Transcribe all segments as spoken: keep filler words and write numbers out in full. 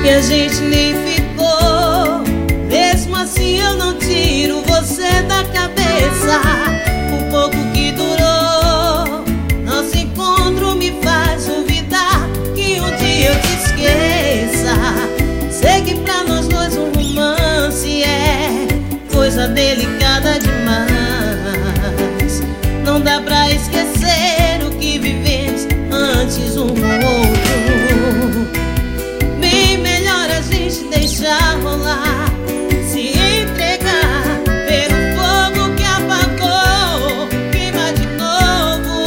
E a gente nem ficou. Mesmo assim eu não tiro você da cabeça. O pouco que durou, nosso encontro me faz duvidar que um dia eu te esqueça. Sei que pra nós dois um romance é coisa delicada demais. Não dá pra esquecer o que vivemos antes um com o outro. Bem melhor a gente deixar rolar, se entregar, ver o fogo que apagou queimar de novo.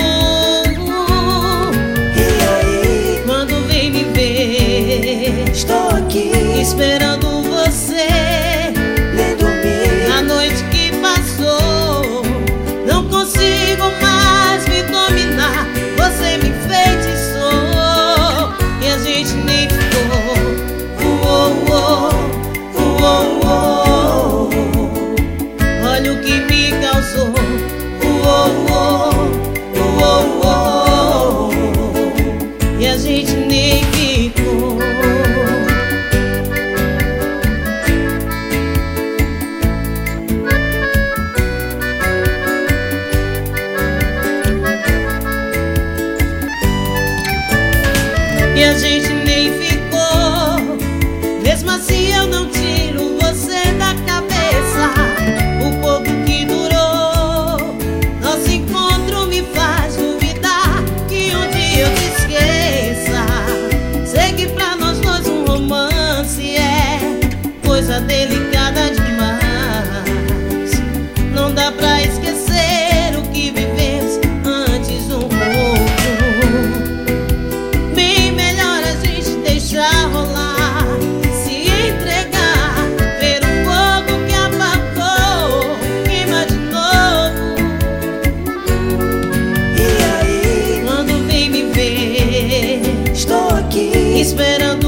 E aí, quando vem me ver, estou aqui esperando você. nem dormir. A noite que passou, não consigo mais me dominar. Você me enfeitiçou e a gente nem ficou. Uou, uou, uou, uou. Olha o que me causou. Uou, uou, uou, uou. E a gente nem ficou. E a gente nem ficou. Mesmo assim eu não tiro você da cabeça. O pouco que durou, nosso encontro me faz duvidar que um dia eu te esqueça. Sei que pra nós dois um romance é coisa delicada demais. Não dá pra esquecer o que vivemos antes um com o outro. Deixar rolar, se entregar, ver o fogo que apagou queima de novo. E aí, quando vem me ver, estou aqui esperando